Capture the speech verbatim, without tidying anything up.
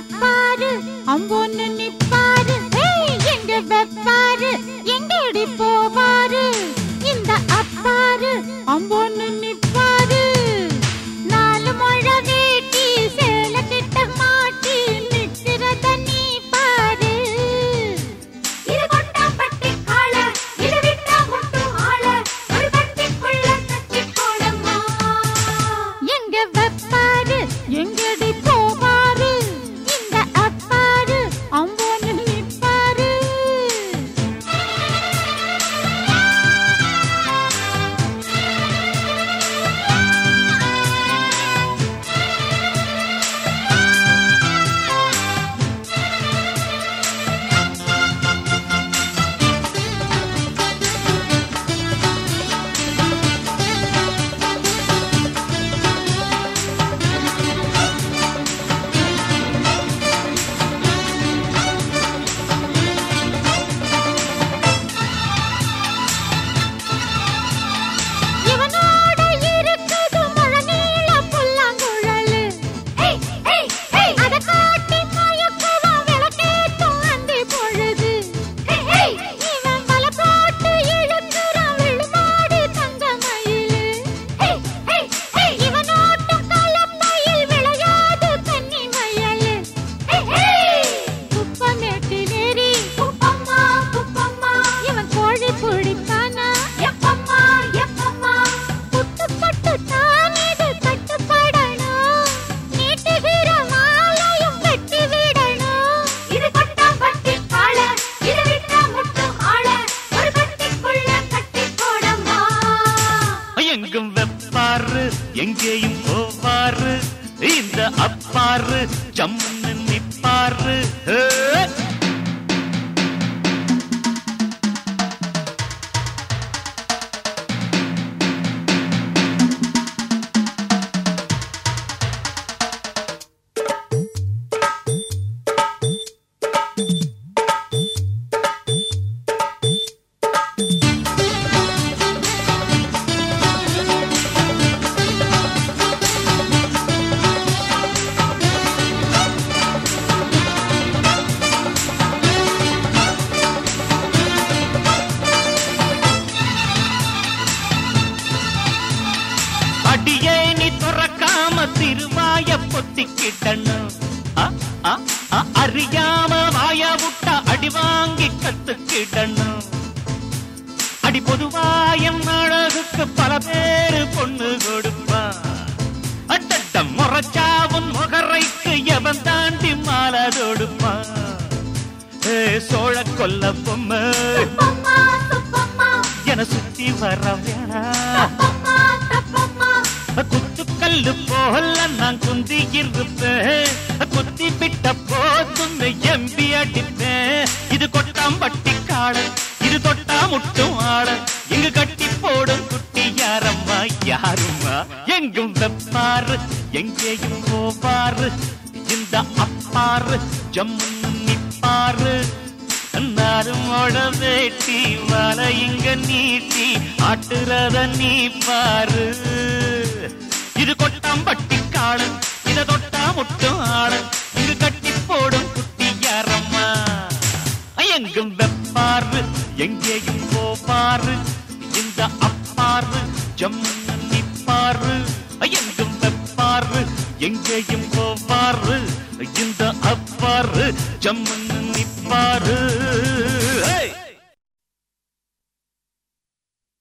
அப்பாரு அம்போன்னு நிப்பாரு, எங்க வெப்பாரு எங்கடி போவாரு. இந்த அப்பாரு அம்போன்னு நிப்பாரு, நாலு முழ வேட்டி சேல கிட்ட மாட்டி நிக்கிறத நீ பாரு. இது கொட்டா பட்டி காள, இது விட்டா முட்டு ஆள, ஒரு பட்டிக்குள்ள கட்டி போடமா. எங்க வெப்பாரு எங்கடி போவாரு, இந்த அப்பாரு அம்போன்னு நிப்பாரு. இவனோட இருக்குது முழநீள புல்லாங்குழலு, அத காட்டி மயக்குவான் விளக்கேத்தும் அந்தி பொழுது. இவன் வலை போட்டு இழுக்குறான் விழுமாடி தங்க மயிலு, இவனோட்டும் கலப்பையில் விளையாது கன்னி மயலு. குப்பமேட்டு நேரி குப்பம்மா குப்பம்மா, இவன் கோழி பிடிப்பானா எப்பம்மா எப்பம்மா. புட்டு பட்டு தான் இது கட்டுப்படணும், நீட்டுகிற மாலையும் வெட்டி விடணும். இது கொட்டா பட்டி காள, இது விட்டா முட்டு ஆள, ஒரு பட்டிக்குள்ள கட்டி போடமா. எங்கும் வெப்பாரு எங்கேயும் போவாரு, இந்த அப்பாரு ஜம்முன்னு நிப்பாரு. ஏ! அடியே நீ துறக்காம திருவாய பொத்திக்கிட்டணும், அ, அ, அ, அறியாம வாய விட்டா அடி வாங்கி கத்துக்கிடணும். அடி பொதுவாயம் அழகுக்கு பல பேரு பொண்ணு கொடுப்பா, அட்டட்ட முறைச்சாவும் முகரைக்கு எவன் தாண்டி மாலை தொடுப்பா. ஏ சோழ கொல்ல பொம்மை சுப்பம்மா சுப்பம்மா என சுத்தி வர வேணா, தப்பம்மா தப்பம்மா. குத்துக்கல்லு போல நான் குந்தி இருப்பேன், குத்தி விட்ட போதும் எம்பி அடிப்பேன். இது கொட்டாம் பட்டி காள, இது தொட்டா முட்டும் ஆள, இங்கு கட்டி போடும் குட்டி யாரம்மா யாரும்மா. எங்கும் வெப்பாரு எங்கேயும் போவாரு, இந்த அப்பாரு ஜம்முன்னு நிப்பாரு. நாருமோட வேட்டி வலை இங்க நீட்டி ஆட்டுறத நீ பாரு. இது கொட்டாம் பட்டி காள, இத தொட்டா முட்டும் ஆள, இங்கு கட்டி போடும் குட்டி யாரம்மா. எங்கும் வெப்பாரு எங்கேயும் போவாரு, இந்த அப்பாரு ஜம்முன்னு நிப்பாரு. எங்கும் வெப்பாரு எங்கேயும் போவாரு, இந்த அப்பாரு ஜம்முன்னு நிப்பாரு. Hey!